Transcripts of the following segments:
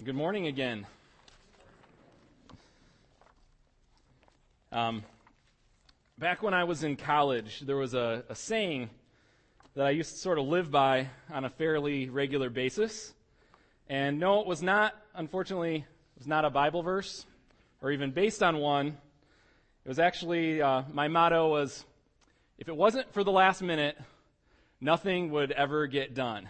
Good morning again. Back when I was in college, there was a saying that I used to sort of live by on a fairly regular basis. And no, it was not, unfortunately, it was not a Bible verse or even based on one. It was actually, my motto was, if it wasn't for the last minute, nothing would ever get done.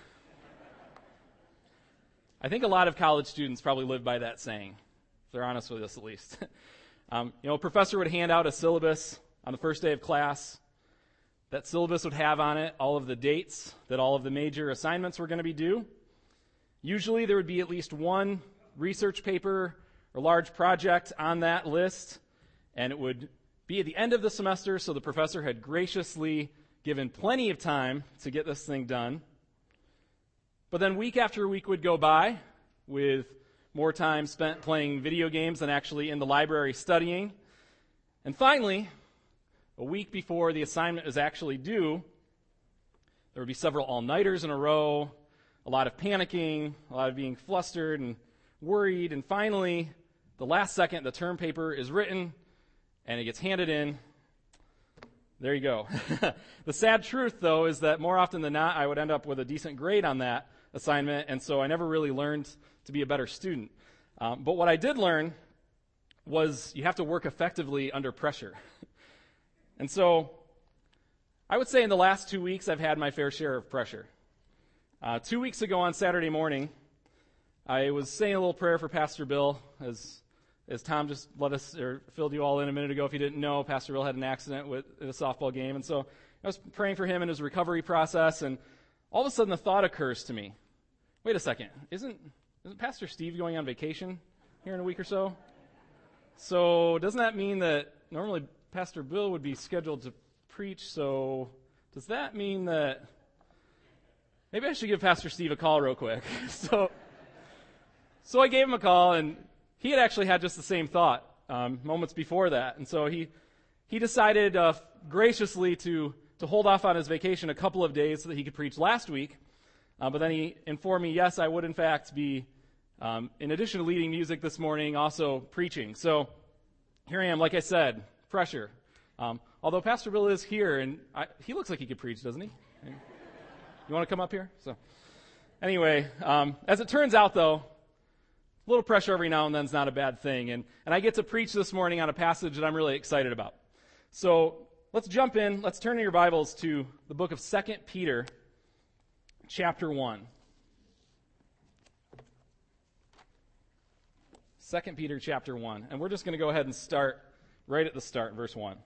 I think a lot of college students probably live by that saying, if they're honest with us at least. A professor would hand out a syllabus on the first day of class. That syllabus would have on it all of the dates that all of the major assignments were going to be due. Usually there would be at least one research paper or large project on that list, and it would be at the end of the semester, so the professor had graciously given plenty of time to get this thing done. But then week after week would go by with more time spent playing video games than actually in the library studying. And finally, a week before the assignment is actually due, there would be several all-nighters in a row, a lot of panicking, a lot of being flustered and worried, and finally, the last second, the term paper is written, and it gets handed in. There you go. The sad truth, though, is that more often than not, I would end up with a decent grade on that assignment, and so I never really learned to be a better student. But what I did learn was you have to work effectively under pressure. And so I would say in the last 2 weeks, I've had my fair share of pressure. 2 weeks ago on Saturday morning, I was saying a little prayer for Pastor Bill, as Tom just filled you all in a minute ago. If you didn't know, Pastor Bill had an accident at a softball game, and so I was praying for him in his recovery process, and all of a sudden the thought occurs to me, wait a second, isn't Pastor Steve going on vacation here in a week or so? So doesn't that mean that normally Pastor Bill would be scheduled to preach, so does that mean that maybe I should give Pastor Steve a call real quick? So I gave him a call, and he had actually had just the same thought moments before that. And so he decided graciously to hold off on his vacation a couple of days so that he could preach last week. But then he informed me, yes, I would in fact be, in addition to leading music this morning, also preaching. So here I am, like I said, pressure. Although Pastor Bill is here, and he looks like he could preach, doesn't he? You want to come up here? So anyway, as it turns out, though, a little pressure every now and then is not a bad thing. And I get to preach this morning on a passage that I'm really excited about. So let's jump in. Let's turn in your Bibles to the book of 2 Peter, chapter 1. 2 Peter, chapter 1. And we're just going to go ahead and start right at the start, verse 1. It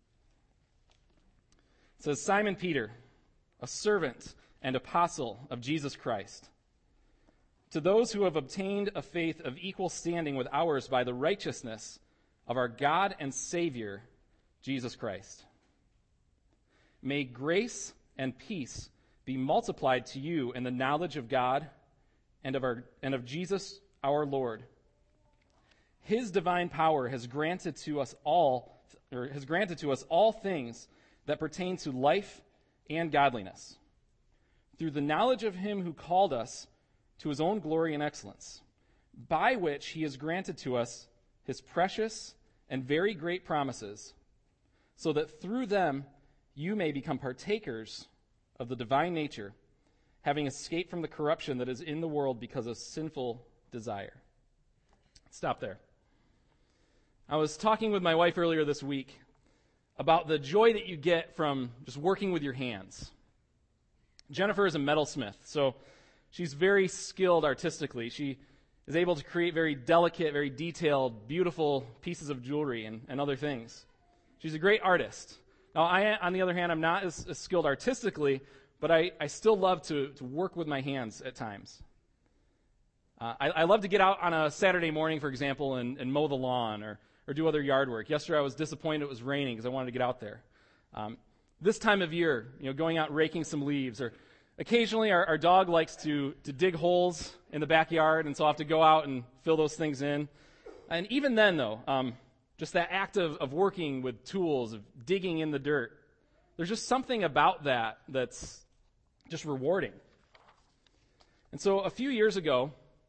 says, Simon Peter, a servant and apostle of Jesus Christ, to those who have obtained a faith of equal standing with ours by the righteousness of our God and Savior, Jesus Christ. May grace and peace be multiplied to you in the knowledge of God and of Jesus our Lord. His divine power has granted to us all things that pertain to life and godliness, through the knowledge of him who called us to his own glory and excellence, by which he has granted to us his precious and very great promises, so that through them you may become partakers of the divine nature, having escaped from the corruption that is in the world because of sinful desire. Stop there. I was talking with my wife earlier this week about the joy that you get from just working with your hands. Jennifer is a metalsmith, so she's very skilled artistically. She is able to create very delicate, very detailed, beautiful pieces of jewelry and other things. She's a great artist. Now, on the other hand, I'm not as skilled artistically, but I still love to work with my hands at times. I love to get out on a Saturday morning, for example, and mow the lawn or do other yard work. Yesterday I was disappointed it was raining because I wanted to get out there. This time of year, going out raking some leaves, or occasionally our dog likes to dig holes in the backyard, and so I'll have to go out and fill those things in. And even then, though, just that act of working with tools, of digging in the dirt, there's just something about that that's just rewarding. And so a few years ago,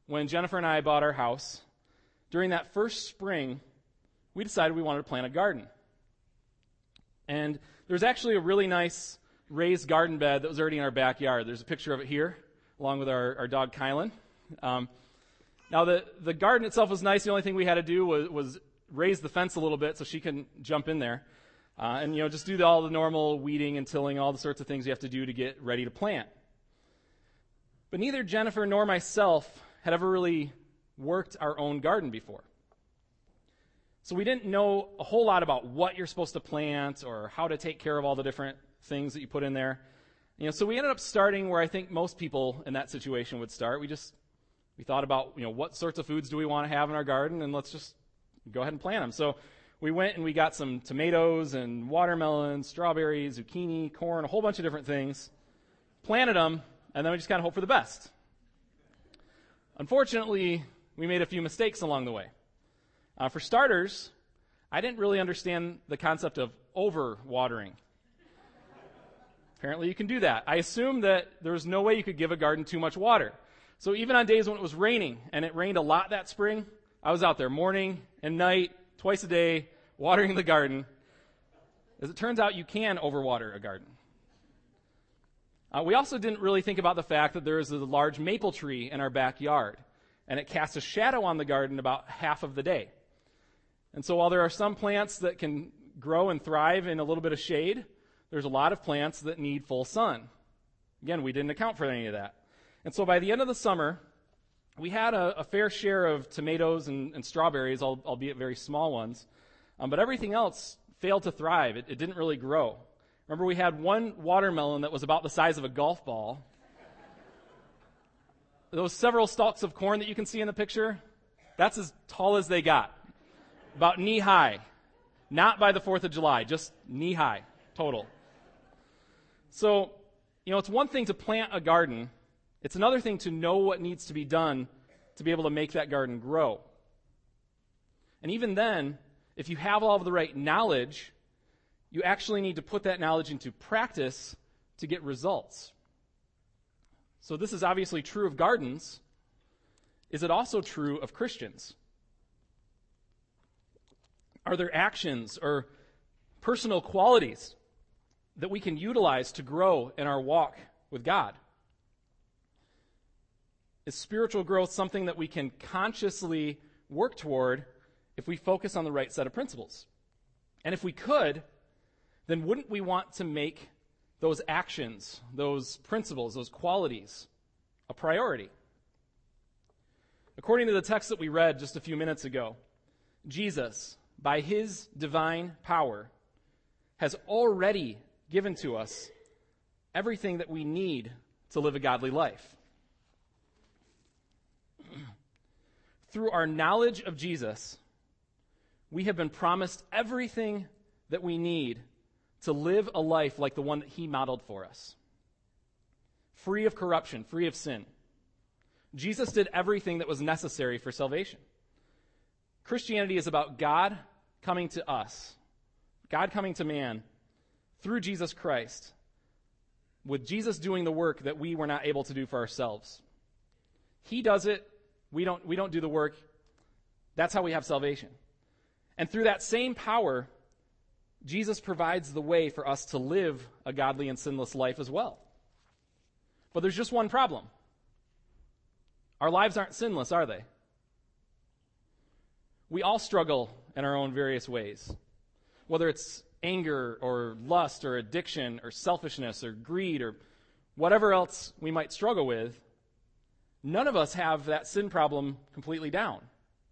when Jennifer and I bought our house, during that first spring, we decided we wanted to plant a garden. And there's actually a really nice raised garden bed that was already in our backyard. There's a picture of it here, along with our dog Kylan. Now, the garden itself was nice. The only thing we had to do was raise the fence a little bit so she can jump in there. And just do all the normal weeding and tilling, all the sorts of things you have to do to get ready to plant. But neither Jennifer nor myself had ever really worked our own garden before. So we didn't know a whole lot about what you're supposed to plant or how to take care of all the different things that you put in there. So we ended up starting where I think most people in that situation would start. We thought about, what sorts of foods do we want to have in our garden, and let's just go ahead and plant them. So we went and we got some tomatoes and watermelons, strawberries, zucchini, corn, a whole bunch of different things, planted them, and then we just kind of hope for the best. Unfortunately, we made a few mistakes along the way. For starters, I didn't really understand the concept of over-watering. Apparently you can do that. I assumed that there was no way you could give a garden too much water. So even on days when it was raining, and it rained a lot that spring, I was out there morning and night, twice a day, watering the garden. As it turns out, you can overwater a garden. We also didn't really think about the fact that there is a large maple tree in our backyard, and it casts a shadow on the garden about half of the day. And so while there are some plants that can grow and thrive in a little bit of shade, there's a lot of plants that need full sun. Again, we didn't account for any of that. And so by the end of the summer, we had a fair share of tomatoes and strawberries, albeit very small ones. But everything else failed to thrive. It didn't really grow. Remember, we had one watermelon that was about the size of a golf ball. Those several stalks of corn that you can see in the picture, that's as tall as they got. About knee high. Not by the 4th of July, just knee high, total. So, it's one thing to plant a garden. It's another thing to know what needs to be done to be able to make that garden grow. And even then, if you have all of the right knowledge, you actually need to put that knowledge into practice to get results. So this is obviously true of gardens. Is it also true of Christians? Are there actions or personal qualities that we can utilize to grow in our walk with God? Is spiritual growth something that we can consciously work toward if we focus on the right set of principles? And if we could, then wouldn't we want to make those actions, those principles, those qualities a priority? According to the text that we read just a few minutes ago, Jesus, by his divine power, has already given to us everything that we need to live a godly life. Through our knowledge of Jesus, we have been promised everything that we need to live a life like the one that he modeled for us. Free of corruption, free of sin. Jesus did everything that was necessary for salvation. Christianity is about God coming to us, God coming to man through Jesus Christ, with Jesus doing the work that we were not able to do for ourselves. He does it. We don't do the work. That's how we have salvation. And through that same power, Jesus provides the way for us to live a godly and sinless life as well. But there's just one problem. Our lives aren't sinless, are they? We all struggle in our own various ways. Whether it's anger or lust or addiction or selfishness or greed or whatever else we might struggle with, none of us have that sin problem completely down.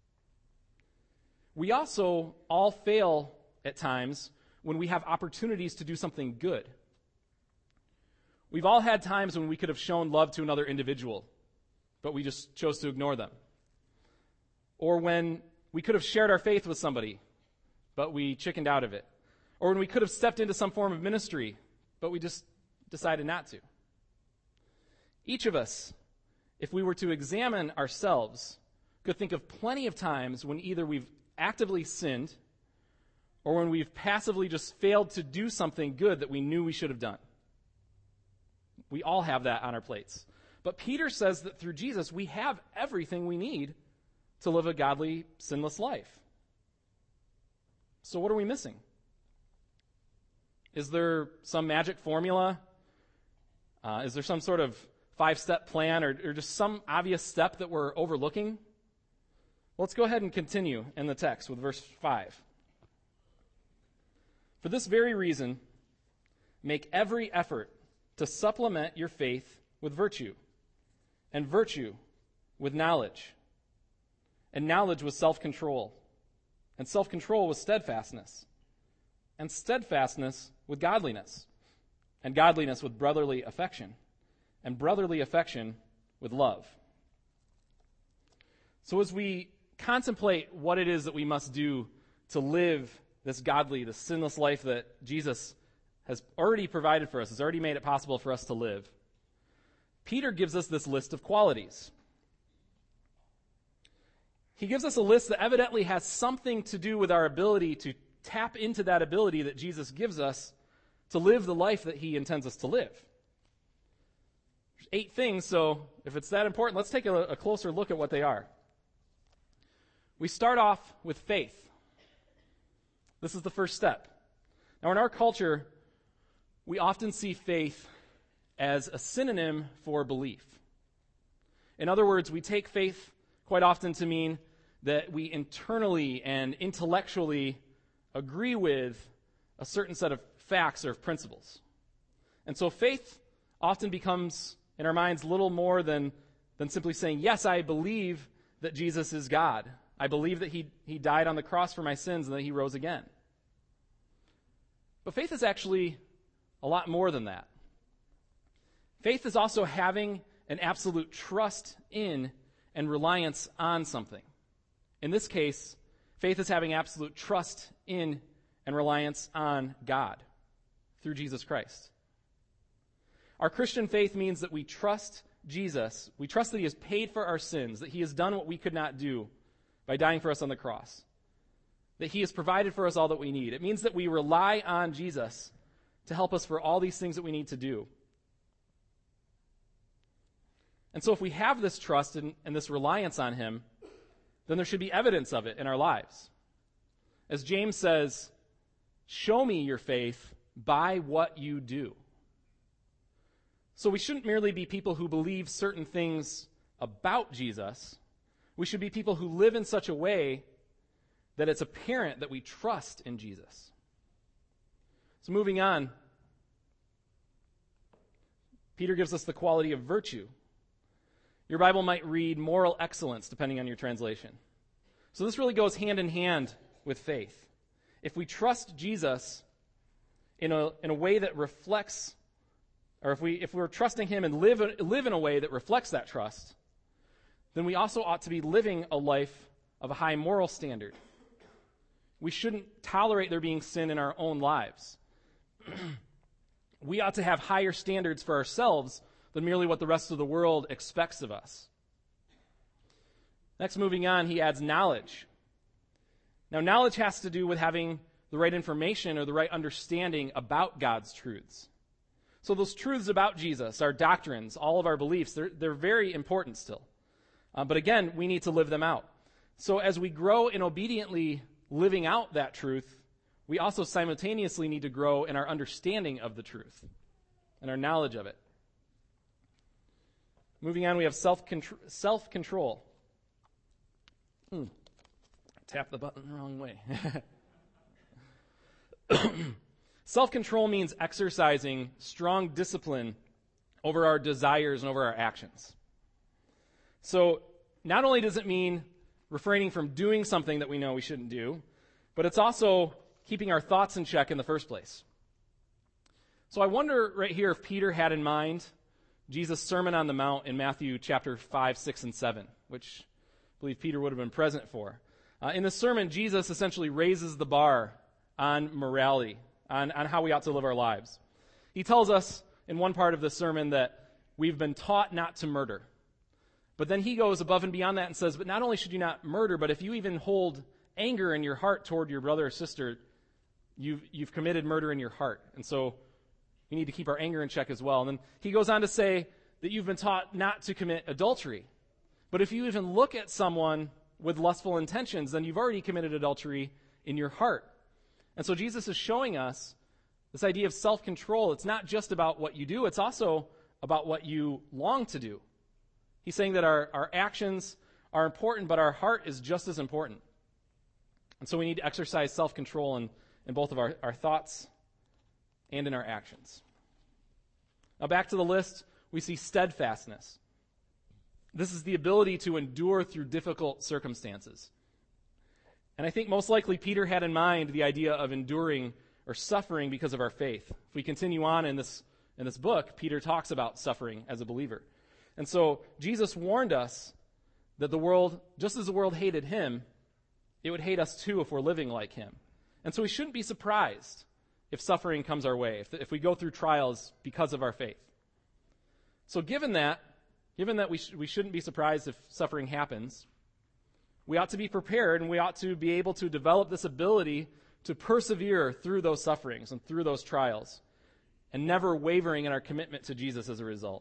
We also all fail at times when we have opportunities to do something good. We've all had times when we could have shown love to another individual, but we just chose to ignore them. Or when we could have shared our faith with somebody, but we chickened out of it. Or when we could have stepped into some form of ministry, but we just decided not to. Each of us, if we were to examine ourselves, could think of plenty of times when either we've actively sinned or when we've passively just failed to do something good that we knew we should have done. We all have that on our plates. But Peter says that through Jesus, we have everything we need to live a godly, sinless life. So what are we missing? Is there some magic formula? Is there some sort of 5-step plan or just some obvious step that we're overlooking? Well, let's go ahead and continue in the text with verse 5. For this very reason, make every effort to supplement your faith with virtue, and virtue with knowledge, and knowledge with self-control, and self-control with steadfastness, and steadfastness with godliness, and godliness with brotherly affection, and brotherly affection with love. So as we contemplate what it is that we must do to live this godly, this sinless life that Jesus has already provided for us, has already made it possible for us to live, Peter gives us this list of qualities. He gives us a list that evidently has something to do with our ability to tap into that ability that Jesus gives us to live the life that he intends us to live. There's 8 things, so if it's that important, let's take a closer look at what they are. We start off with faith. This is the first step. Now, in our culture, we often see faith as a synonym for belief. In other words, we take faith quite often to mean that we internally and intellectually agree with a certain set of facts or principles. And so faith often becomes, in our minds, little more than simply saying, yes, I believe that Jesus is God. I believe that he died on the cross for my sins and that he rose again. But faith is actually a lot more than that. Faith is also having an absolute trust in and reliance on something. In this case, faith is having absolute trust in and reliance on God through Jesus Christ. Our Christian faith means that we trust Jesus. We trust that he has paid for our sins, that he has done what we could not do by dying for us on the cross, that he has provided for us all that we need. It means that we rely on Jesus to help us for all these things that we need to do. And so if we have this trust and this reliance on him, then there should be evidence of it in our lives. As James says, show me your faith by what you do. So we shouldn't merely be people who believe certain things about Jesus. We should be people who live in such a way that it's apparent that we trust in Jesus. So moving on, Peter gives us the quality of virtue. Your Bible might read moral excellence, depending on your translation. So this really goes hand in hand with faith. If we trust Jesus in a way that reflects, or if we're trusting him and live in a way that reflects that trust, then we also ought to be living a life of a high moral standard. We shouldn't tolerate there being sin in our own lives. We ought to have higher standards for ourselves than merely what the rest of the world expects of us. Next, moving on, he adds knowledge. Now, knowledge has to do with having the right information or the right understanding about God's truths. So those truths about Jesus, our doctrines, all of our beliefs, they're very important still. But again, we need to live them out. So as we grow in obediently living out that truth, we also simultaneously need to grow in our understanding of the truth and our knowledge of it. Moving on, we have self-control. Tap the button the wrong way. Self-control means exercising strong discipline over our desires and over our actions. So not only does it mean refraining from doing something that we know we shouldn't do, but it's also keeping our thoughts in check in the first place. So I wonder right here if Peter had in mind Jesus' Sermon on the Mount in Matthew chapter 5, 6, and 7, which I believe Peter would have been present for. In the sermon, Jesus essentially raises the bar on morality, on how we ought to live our lives. He tells us in one part of the sermon that we've been taught not to murder. But then he goes above and beyond that and says, but not only should you not murder, but if you even hold anger in your heart toward your brother or sister, you've committed murder in your heart. And so we need to keep our anger in check as well. And then he goes on to say that you've been taught not to commit adultery. But if you even look at someone with lustful intentions, then you've already committed adultery in your heart. And so Jesus is showing us this idea of self-control. It's not just about what you do, it's also about what you long to do. He's saying that our actions are important, but our heart is just as important. And so we need to exercise self-control in both of our thoughts and in our actions. Now back to the list, we see steadfastness. This is the ability to endure through difficult circumstances. And I think most likely Peter had in mind the idea of enduring or suffering because of our faith. If we continue on in this book, Peter talks about suffering as a believer. And so Jesus warned us that the world, just as the world hated him, it would hate us too if we're living like him. And so we shouldn't be surprised if suffering comes our way, if we go through trials because of our faith. So given that we shouldn't be surprised if suffering happens, we ought to be prepared and we ought to be able to develop this ability to persevere through those sufferings and through those trials and never wavering in our commitment to Jesus as a result.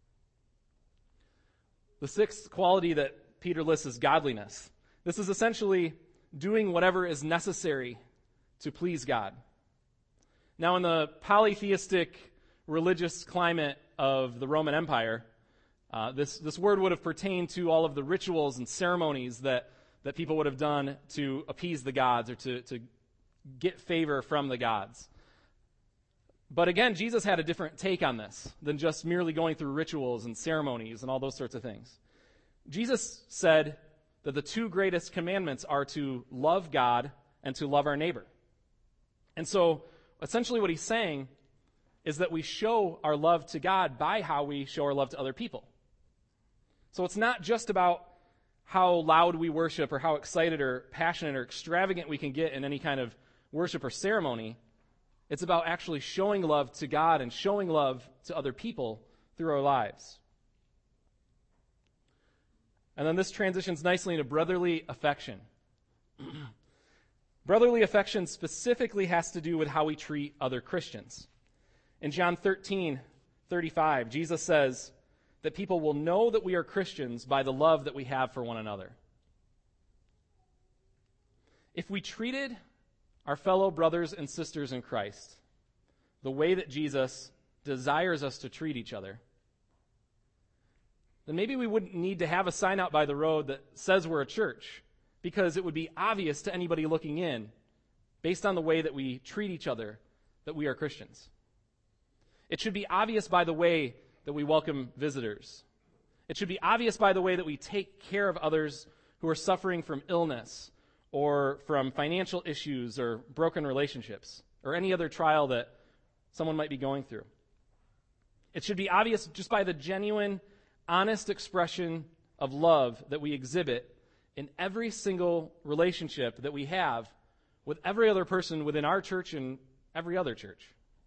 The sixth quality that Peter lists is godliness. This is essentially doing whatever is necessary to please God. Now, in the polytheistic religious climate of the Roman Empire, this word would have pertained to all of the rituals and ceremonies that people would have done to appease the gods or to get favor from the gods. But again, Jesus had a different take on this than just merely going through rituals and ceremonies and all those sorts of things. Jesus said that the two greatest commandments are to love God and to love our neighbor. And so, essentially what he's saying is that we show our love to God by how we show our love to other people. So it's not just about how loud we worship or how excited or passionate or extravagant we can get in any kind of worship or ceremony. It's about actually showing love to God and showing love to other people through our lives. And then this transitions nicely into brotherly affection. Brotherly affection specifically has to do with how we treat other Christians. In John 13:35, Jesus says that people will know that we are Christians by the love that we have for one another. If we treated our fellow brothers and sisters in Christ the way that Jesus desires us to treat each other, then maybe we wouldn't need to have a sign out by the road that says we're a church, because it would be obvious to anybody looking in, based on the way that we treat each other, that we are Christians. It should be obvious by the way that we welcome visitors. It should be obvious by the way that we take care of others who are suffering from illness or from financial issues or broken relationships or any other trial that someone might be going through. It should be obvious just by the genuine, honest expression of love that we exhibit in every single relationship that we have with every other person within our church and every other church.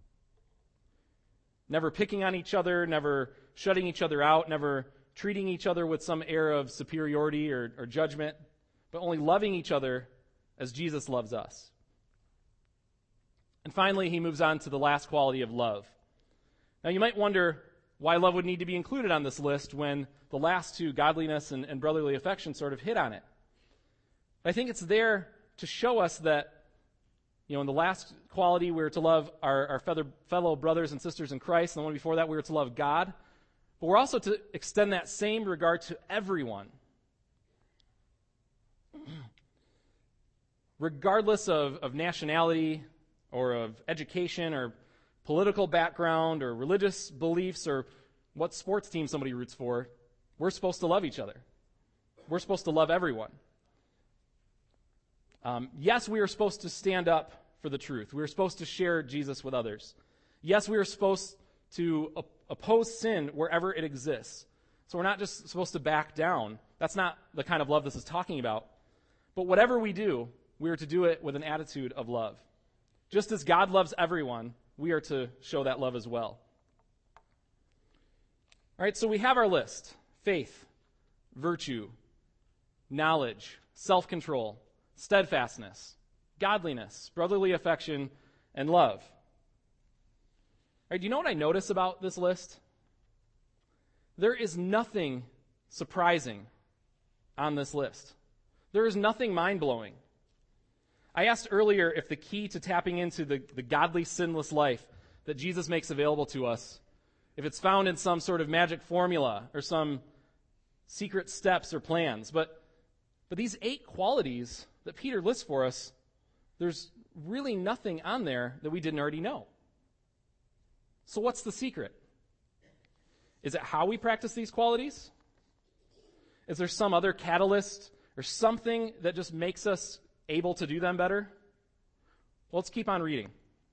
Never picking on each other, never shutting each other out, never treating each other with some air of superiority or judgment, but only loving each other as Jesus loves us. And finally, he moves on to the last quality of love. Now, you might wonder why love would need to be included on this list when the last two, godliness and brotherly affection, sort of hit on it. But I think it's there to show us that, in the last quality, we were to love our fellow brothers and sisters in Christ, and the one before that, we were to love God. But we're also to extend that same regard to everyone. Regardless of nationality or of education or political background or religious beliefs or what sports team somebody roots for, we're supposed to love each other. We're supposed to love everyone. Yes, we are supposed to stand up for the truth. We are supposed to share Jesus with others. Yes, we are supposed to oppose sin wherever it exists. So we're not just supposed to back down. That's not the kind of love this is talking about. But whatever we do, we are to do it with an attitude of love. Just as God loves everyone, we are to show that love as well. All right, so we have our list: faith, virtue, knowledge, self-control, steadfastness, godliness, brotherly affection, and love. All right, do you know what I notice about this list? there is nothing surprising on this list. There is nothing mind-blowing. I asked earlier if the key to tapping into the godly, sinless life that Jesus makes available to us, if it's found in some sort of magic formula or some secret steps or plans. But these 8 qualities that Peter lists for us, there's really nothing on there that we didn't already know. So what's the secret? Is it how we practice these qualities? Is there some other catalyst or something that just makes us able to do them better? Well, let's keep on reading.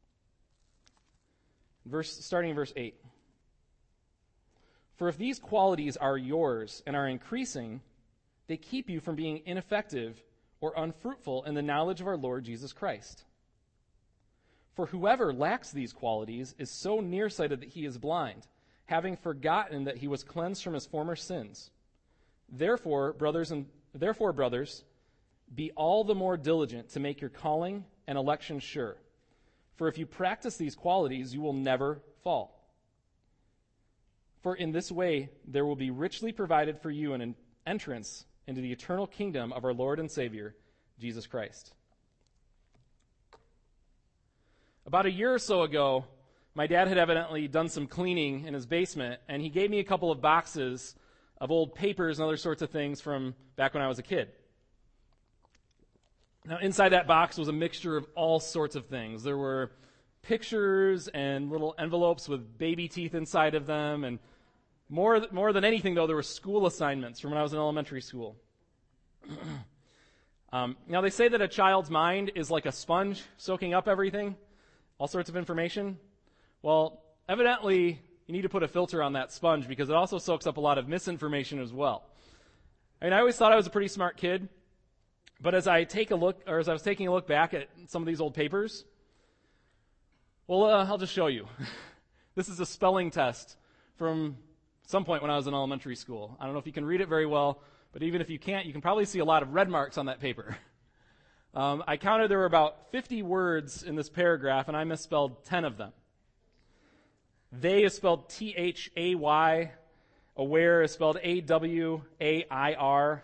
Starting in verse 8. For if these qualities are yours and are increasing, they keep you from being ineffective or unfruitful in the knowledge of our Lord Jesus Christ. For whoever lacks these qualities is so nearsighted that he is blind, having forgotten that he was cleansed from his former sins. Therefore, brothers, be all the more diligent to make your calling and election sure. For if you practice these qualities, you will never fall. For in this way there will be richly provided for you an entrance into the eternal kingdom of our Lord and Savior, Jesus Christ. About a year or so ago, my dad had evidently done some cleaning in his basement, and he gave me a couple of boxes of old papers and other sorts of things from back when I was a kid. Now, inside that box was a mixture of all sorts of things. There were pictures and little envelopes with baby teeth inside of them, and more than anything, though, there were school assignments from when I was in elementary school. Now, they say that a child's mind is like a sponge soaking up everything, all sorts of information. Well, evidently, you need to put a filter on that sponge because it also soaks up a lot of misinformation as well. I mean, I always thought I was a pretty smart kid, but as I was taking a look back at some of these old papers, well, I'll just show you. This is a spelling test from some point when I was in elementary school. I don't know if you can read it very well, but even if you can't, you can probably see a lot of red marks on that paper. I counted there were about 50 words in this paragraph, and I misspelled 10 of them. They is spelled T-H-A-Y. Aware is spelled A-W-A-I-R.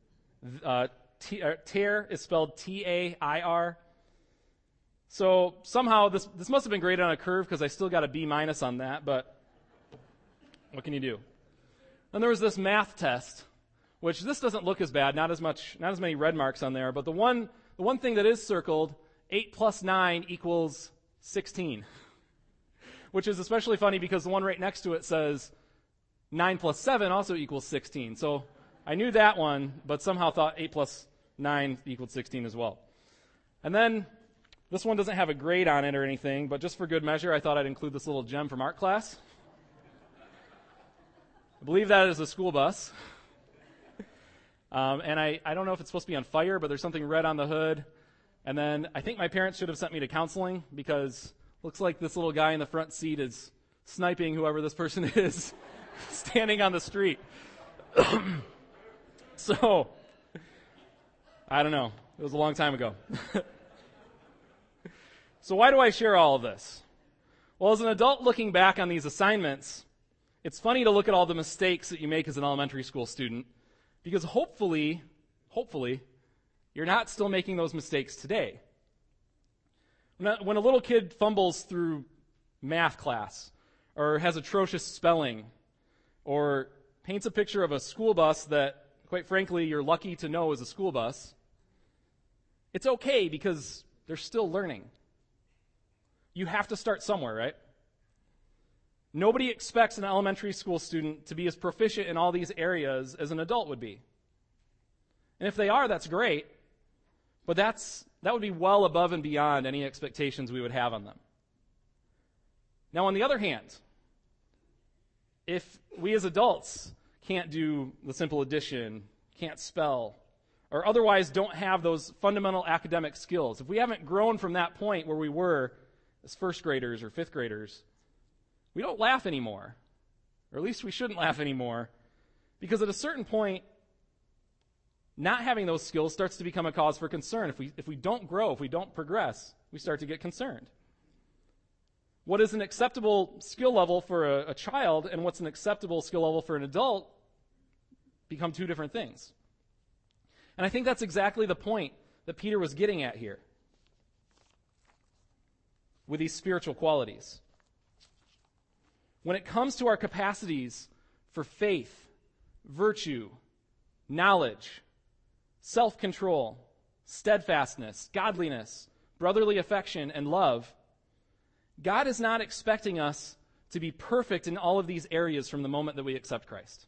Tear is spelled T-A-I-R. So somehow this must have been graded on a curve because I still got a B- on that, but what can you do? Then there was this math test, which this doesn't look as bad, not as many red marks on there, but the one thing that is circled, 8 plus 9 equals 16, which is especially funny because the one right next to it says 9 plus 7 also equals 16. So I knew that one, but somehow thought 8 plus 9 equaled 16 as well. And then this one doesn't have a grade on it or anything, but just for good measure, I thought I'd include this little gem from art class. I believe that is a school bus. And I don't know if it's supposed to be on fire, but there's something red on the hood. And then I think my parents should have sent me to counseling because it looks like this little guy in the front seat is sniping whoever this person is standing on the street. So, I don't know. It was a long time ago. So why do I share all of this? Well, as an adult looking back on these assignments, it's funny to look at all the mistakes that you make as an elementary school student because hopefully, you're not still making those mistakes today. When a little kid fumbles through math class or has atrocious spelling or paints a picture of a school bus that, quite frankly, you're lucky to know is a school bus, it's okay because they're still learning. You have to start somewhere, right? Nobody expects an elementary school student to be as proficient in all these areas as an adult would be. And if they are, that's great, but that would be well above and beyond any expectations we would have on them. Now, on the other hand, if we as adults can't do the simple addition, can't spell, or otherwise don't have those fundamental academic skills, if we haven't grown from that point where we were as first graders or fifth graders, we don't laugh anymore, or at least we shouldn't laugh anymore, because at a certain point, not having those skills starts to become a cause for concern. If we don't grow, if we don't progress, we start to get concerned. what is an acceptable skill level for a child and what's an acceptable skill level for an adult become two different things. And I think that's exactly the point that Peter was getting at here with these spiritual qualities. When it comes to our capacities for faith, virtue, knowledge, self-control, steadfastness, godliness, brotherly affection, and love, God is not expecting us to be perfect in all of these areas from the moment that we accept Christ.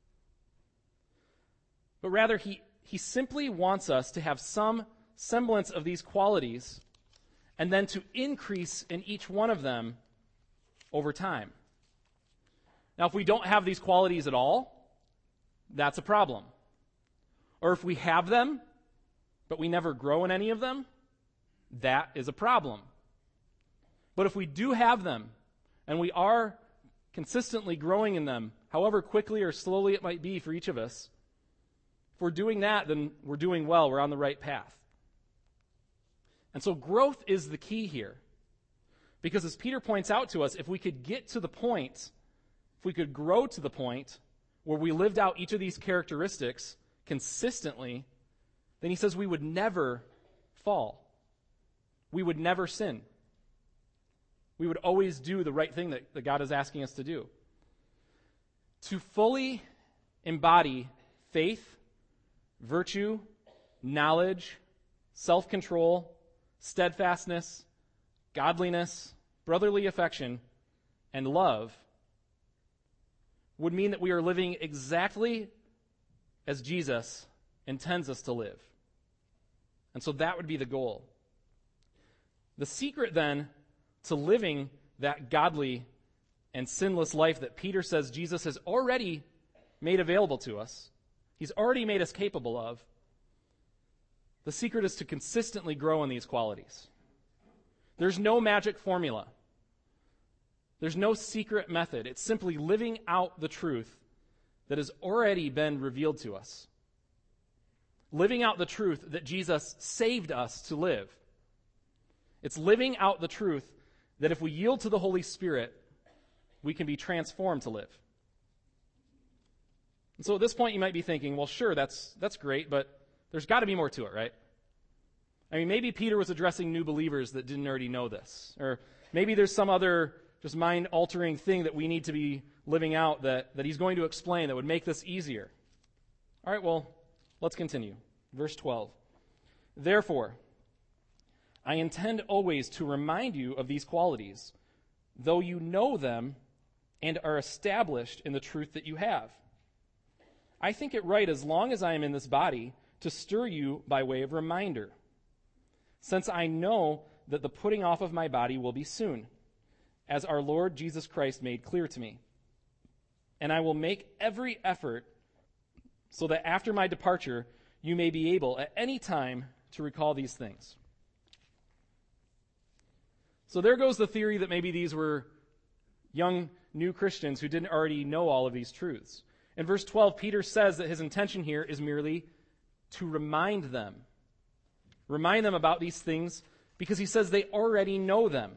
But rather, He simply wants us to have some semblance of these qualities and then to increase in each one of them over time. Now, if we don't have these qualities at all, that's a problem. Or if we have them, but we never grow in any of them, that is a problem. But if we do have them, and we are consistently growing in them, however quickly or slowly it might be for each of us, if we're doing that, then we're doing well, we're on the right path. And so growth is the key here. Because as Peter points out to us, if we could get to the point, if we could grow to the point where we lived out each of these characteristics consistently, then he says we would never fall. We would never sin. We would always do the right thing that God is asking us to do. To fully embody faith, virtue, knowledge, self-control, steadfastness, godliness, brotherly affection, and love would mean that we are living exactly as Jesus intends us to live. And so that would be the goal. The secret then to living that godly and sinless life that Peter says Jesus has already made available to us, he's already made us capable of, the secret is to consistently grow in these qualities. There's no magic formula. There's no secret method. It's simply living out the truth that has already been revealed to us. Living out the truth that Jesus saved us to live. It's living out the truth that if we yield to the Holy Spirit, we can be transformed to live. And so at this point you might be thinking, well, sure, that's great, but there's got to be more to it, right? I mean, maybe Peter was addressing new believers that didn't already know this. Or maybe there's some other just mind-altering thing that we need to be living out that he's going to explain that would make this easier. All right, well, let's continue. Verse 12. Therefore, I intend always to remind you of these qualities, though you know them and are established in the truth that you have. I think it right, as long as I am in this body, to stir you by way of reminder, since I know that the putting off of my body will be soon, as our Lord Jesus Christ made clear to me. And I will make every effort so that after my departure, you may be able at any time to recall these things. So there goes the theory that maybe these were young new Christians who didn't already know all of these truths. In verse 12, Peter says that his intention here is merely to remind them. Remind them about these things because he says they already know them.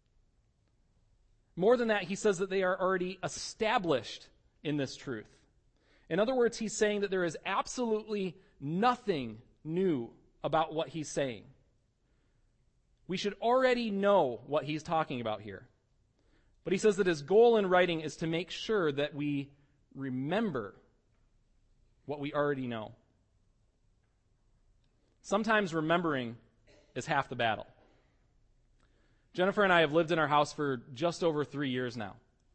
More than that, he says that they are already established in this truth. In other words, he's saying that there is absolutely nothing new about what he's saying. We should already know what he's talking about here. But he says that his goal in writing is to make sure that we remember what we already know. Sometimes remembering is half the battle. Jennifer and I have lived in our house for just over 3 years now.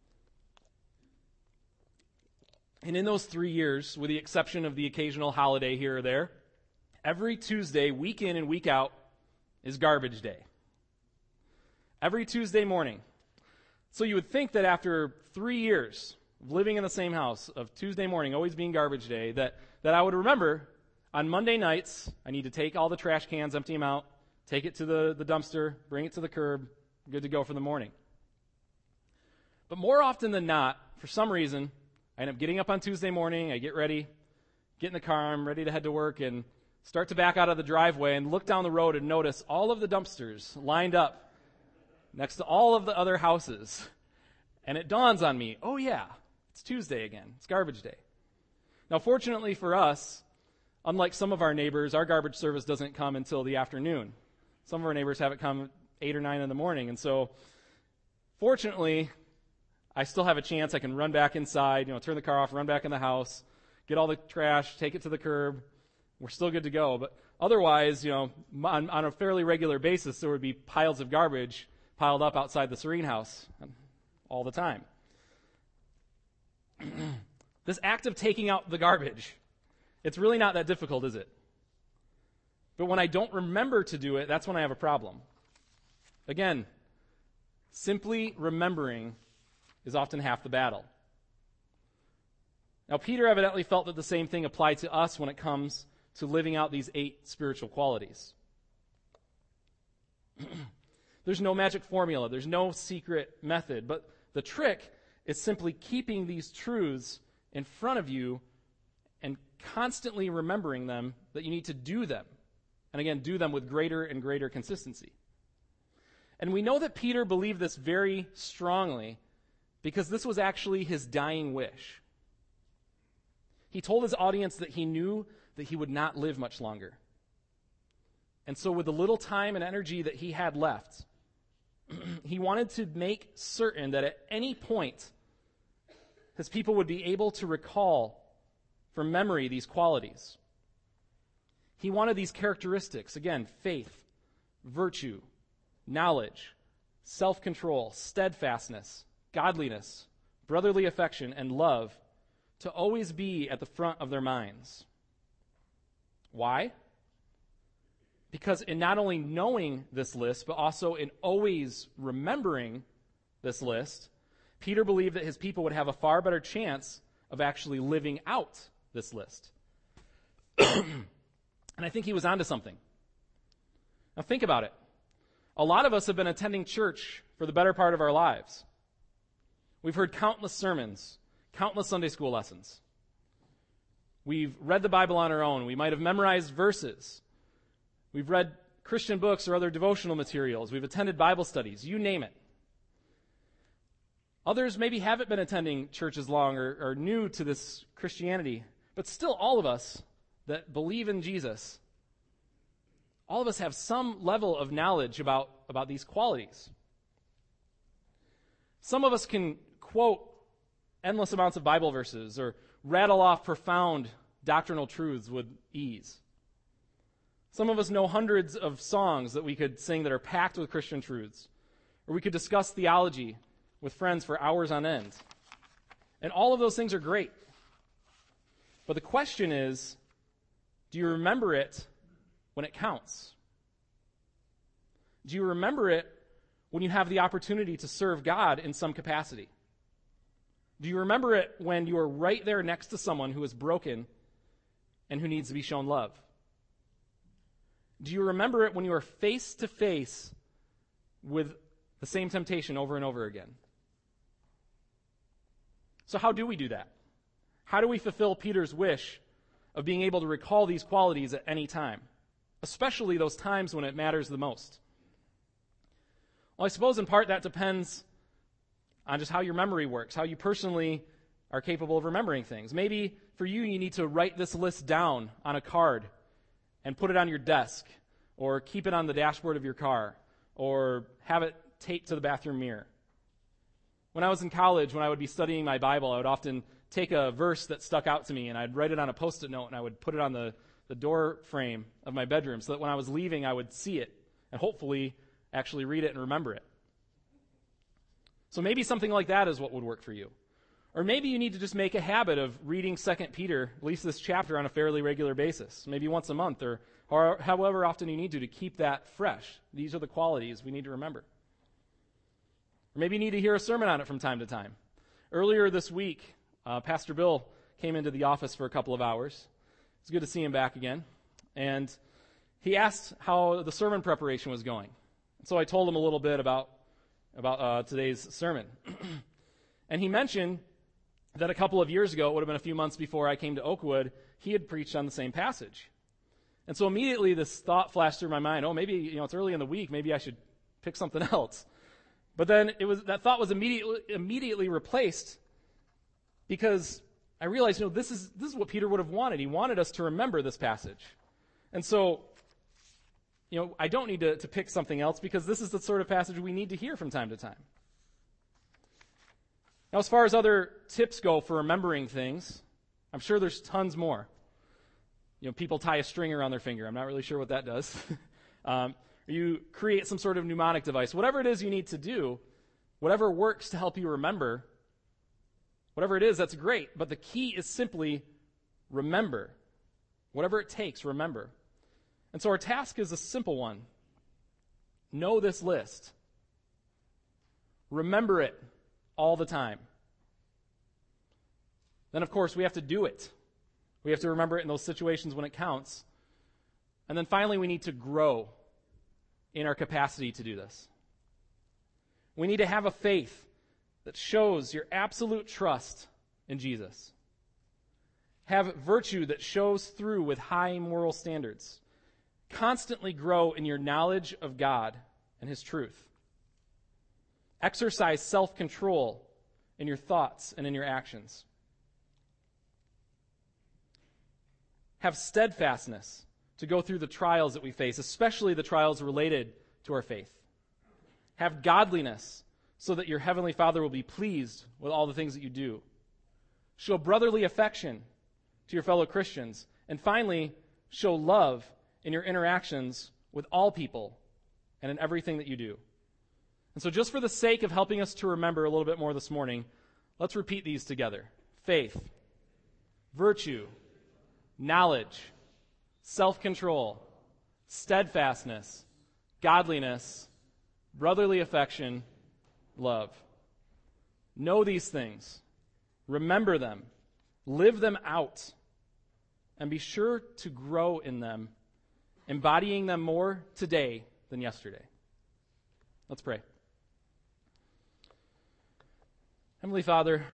And in those 3 years, with the exception of the occasional holiday here or there, every Tuesday, week in and week out, is garbage day. Every Tuesday morning. So you would think that after 3 years of living in the same house, of Tuesday morning always being garbage day, that I would remember on Monday nights, I need to take all the trash cans, empty them out, take it to the dumpster, bring it to the curb, good to go for the morning. But more often than not, for some reason, I end up getting up on Tuesday morning, I get ready, get in the car, I'm ready to head to work, and start to back out of the driveway and look down the road and notice all of the dumpsters lined up next to all of the other houses. And it dawns on me, oh yeah, it's Tuesday again. It's garbage day. Now, fortunately for us, unlike some of our neighbors, our garbage service doesn't come until the afternoon. Some of our neighbors have it come 8 or 9 in the morning. And so, fortunately, I still have a chance. I can run back inside, turn the car off, run back in the house, get all the trash, take it to the curb. We're still good to go. But otherwise, on a fairly regular basis, there would be piles of garbage piled up outside the Serene house all the time. This act of taking out the garbage, it's really not that difficult, is it? But when I don't remember to do it, that's when I have a problem. Again, simply remembering is often half the battle. Now, Peter evidently felt that the same thing applied to us when it comes to living out these 8 spiritual qualities. There's no magic formula. There's no secret method. But the trick is simply keeping these truths in front of you and constantly remembering them, that you need to do them. And again, do them with greater and greater consistency. And we know that Peter believed this very strongly because this was actually his dying wish. He told his audience that he knew that he would not live much longer. And so with the little time and energy that he had left, he wanted to make certain that at any point his people would be able to recall from memory these qualities. He wanted these characteristics, again, faith, virtue, knowledge, self-control, steadfastness, godliness, brotherly affection, and love to always be at the front of their minds. Why? Because in not only knowing this list, but also in always remembering this list, Peter believed that his people would have a far better chance of actually living out this list. And I think he was onto something. Now think about it. A lot of us have been attending church for the better part of our lives. We've heard countless sermons, countless Sunday school lessons. We've read the Bible on our own. We might have memorized verses. We've read Christian books or other devotional materials. We've attended Bible studies. You name it. Others maybe haven't been attending church as long or are new to this Christianity. But still, all of us that believe in Jesus, all of us have some level of knowledge about these qualities. Some of us can quote endless amounts of Bible verses or rattle off profound doctrinal truths with ease. Some of us know hundreds of songs that we could sing that are packed with Christian truths. Or we could discuss theology with friends for hours on end. And all of those things are great. But the question is, do you remember it when it counts? Do you remember it when you have the opportunity to serve God in some capacity? Do you remember it when you are right there next to someone who is broken and who needs to be shown love? Do you remember it when you are face to face with the same temptation over and over again? So how do we do that? How do we fulfill Peter's wish of being able to recall these qualities at any time, especially those times when it matters the most? Well, I suppose in part that depends on just how your memory works, how you personally are capable of remembering things. Maybe for you need to write this list down on a card and put it on your desk, or keep it on the dashboard of your car, or have it taped to the bathroom mirror. When I was in college, when I would be studying my Bible, I would often take a verse that stuck out to me, and I'd write it on a Post-it note, and I would put it on the door frame of my bedroom so that when I was leaving, I would see it and hopefully actually read it and remember it. So maybe something like that is what would work for you. Or maybe you need to just make a habit of reading 2 Peter, at least this chapter, on a fairly regular basis, maybe once a month or however often you need to keep that fresh. These are the qualities we need to remember. Or maybe you need to hear a sermon on it from time to time. Earlier this week, Pastor Bill came into the office for a couple of hours. It's good to see him back again. And he asked how the sermon preparation was going. So I told him a little bit about today's sermon. And he mentioned that a couple of years ago, it would have been a few months before I came to Oakwood, he had preached on the same passage. And so immediately this thought flashed through my mind, maybe, it's early in the week, maybe I should pick something else. But then that thought was immediately replaced because I realized, this is what Peter would have wanted. He wanted us to remember this passage. And so, I don't need to pick something else because this is the sort of passage we need to hear from time to time. Now, as far as other tips go for remembering things, I'm sure there's tons more. People tie a string around their finger. I'm not really sure what that does. You create some sort of mnemonic device. Whatever it is you need to do, whatever works to help you remember, whatever it is, that's great. But the key is simply remember. Whatever it takes, remember. And so our task is a simple one. Know this list. Remember it all the time. Then, of course, we have to do it. We have to remember it in those situations when it counts. And then finally, we need to grow in our capacity to do this. We need to have a faith that shows your absolute trust in Jesus. Have virtue that shows through with high moral standards. Constantly grow in your knowledge of God and His truth. Exercise self-control in your thoughts and in your actions. Have steadfastness to go through the trials that we face, especially the trials related to our faith. Have godliness so that your Heavenly Father will be pleased with all the things that you do. Show brotherly affection to your fellow Christians. And finally, show love in your interactions with all people and in everything that you do. And so just for the sake of helping us to remember a little bit more this morning, let's repeat these together. Faith, virtue, knowledge, self-control, steadfastness, godliness, brotherly affection, love. Know these things. Remember them. Live them out. And be sure to grow in them, embodying them more today than yesterday. Let's pray. Heavenly Father,